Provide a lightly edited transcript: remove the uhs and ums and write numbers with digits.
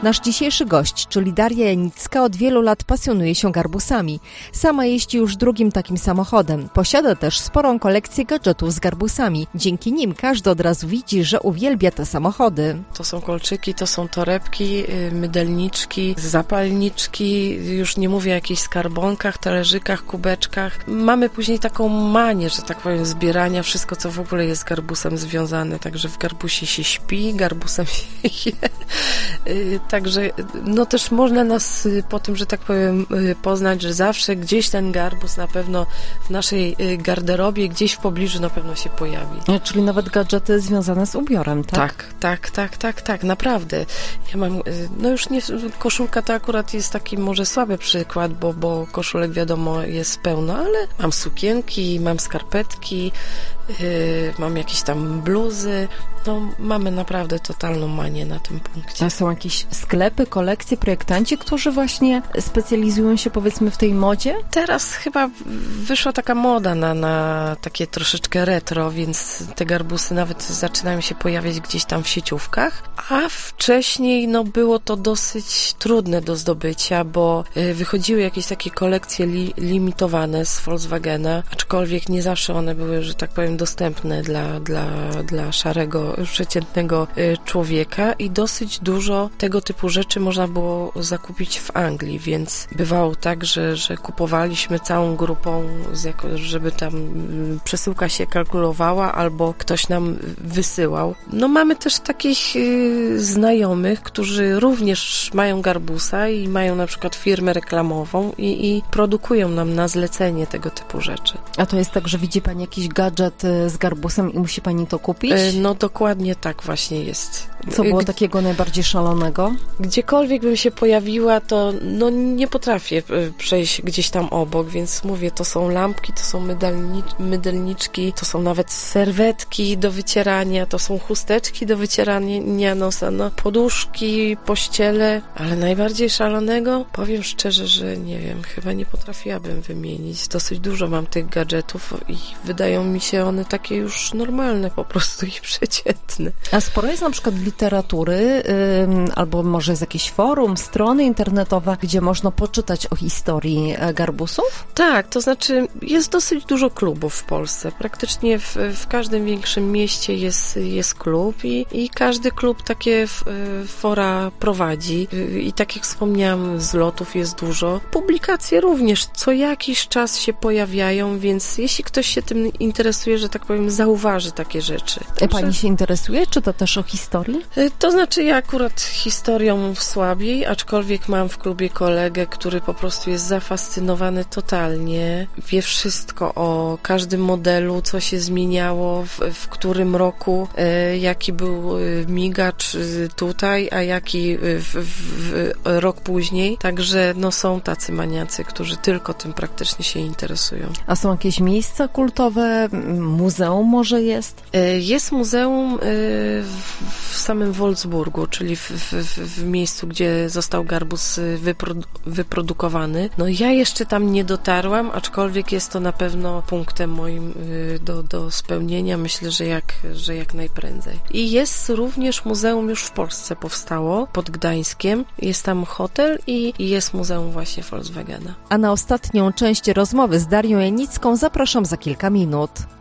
Nasz dzisiejszy gość, czyli Daria Janicka, od wielu lat pasjonuje się garbusami. Sama jeździ już drugim takim samochodem. Posiada też sporą kolekcję gadżetów z garbusami. Dzięki nim każdy od razu widzi, że uwielbia te samochody. To są kolczyki, to są torebki, mydelniczki, zapalniczki, już nie mówię o jakichś skarbonkach, talerzykach, kubeczkach. Mamy później taką manię, że tak powiem, zbierania, wszystko co w ogóle jest z garbusem związane. Także w garbusie się śpi, garbusem się je. Także no też można nas po tym, że tak powiem, poznać, że zawsze gdzieś ten garbus na pewno w naszej garderobie, gdzieś w pobliżu na pewno się pojawi. Czyli nawet gadżety związane z ubiorem, tak? Tak, naprawdę. Ja mam, no już nie, koszulka to akurat jest taki może słaby przykład, bo koszulek wiadomo jest pełno, ale mam sukienki, mam skarpetki, mam jakieś tam bluzy. No mamy naprawdę totalną manię na tym punkcie. A są jakieś sklepy, kolekcje, projektanci, którzy właśnie specjalizują się powiedzmy w tej modzie? Teraz chyba wyszła taka moda na takie troszeczkę retro, więc te garbusy nawet zaczynają się pojawiać gdzieś tam w sieciówkach, a wcześniej no było to dosyć trudne do zdobycia, bo wychodziły jakieś takie kolekcje limitowane z Volkswagena, aczkolwiek nie zawsze one były, że tak powiem, dostępne dla szarego, przeciętnego człowieka i dosyć dużo tego typu rzeczy można było zakupić w Anglii, więc bywało tak, że kupowaliśmy całą grupą, żeby tam przesyłka się kalkulowała albo ktoś nam wysyłał. No mamy też takich znajomych, którzy również mają garbusa i mają na przykład firmę reklamową i produkują nam na zlecenie tego typu rzeczy. A to jest tak, że widzi Pani jakiś gadżet z garbusem i musi Pani to kupić? No dokładnie tak właśnie jest. Co było takiego najbardziej szalonego? Gdziekolwiek bym się pojawiła, to no nie potrafię przejść gdzieś tam obok, więc mówię, to są lampki, to są mydelniczki, to są nawet serwetki do wycierania, to są chusteczki do wycierania nosa, no poduszki, pościele, ale najbardziej szalonego, powiem szczerze, że nie wiem, chyba nie potrafiłabym wymienić. Dosyć dużo mam tych gadżetów i wydają mi się one takie już normalne po prostu i przeciętne. A sporo jest na przykład literatury, albo może jest jakieś forum, strony internetowe, gdzie można poczytać o historii garbusów? Tak, to znaczy jest dosyć dużo klubów w Polsce. Praktycznie w każdym większym mieście jest klub i każdy klub takie fora prowadzi. I tak jak wspomniałam, zlotów jest dużo. Publikacje również co jakiś czas się pojawiają, więc jeśli ktoś się tym interesuje, że tak powiem, zauważy takie rzeczy. Pani się interesuje? Czy to też o historii? To znaczy ja akurat historią słabiej, aczkolwiek mam w klubie kolegę, który po prostu jest zafascynowany totalnie. Wie wszystko o każdym modelu, co się zmieniało, w którym roku, jaki był migacz tutaj, a jaki rok później. Także no są tacy maniacy, którzy tylko tym praktycznie się interesują. A są jakieś miejsca kultowe? Muzeum może jest? Jest muzeum w samym Wolfsburgu, czyli w miejscu, gdzie został garbus wyprodukowany. No ja jeszcze tam nie dotarłam, aczkolwiek jest to na pewno punktem moim do spełnienia. Myślę, że jak najprędzej. I jest również muzeum już w Polsce powstało, pod Gdańskiem. Jest tam hotel i jest muzeum właśnie Volkswagena. A na ostatnią część rozmowy z Darią Janicką zapraszam za kilka minut.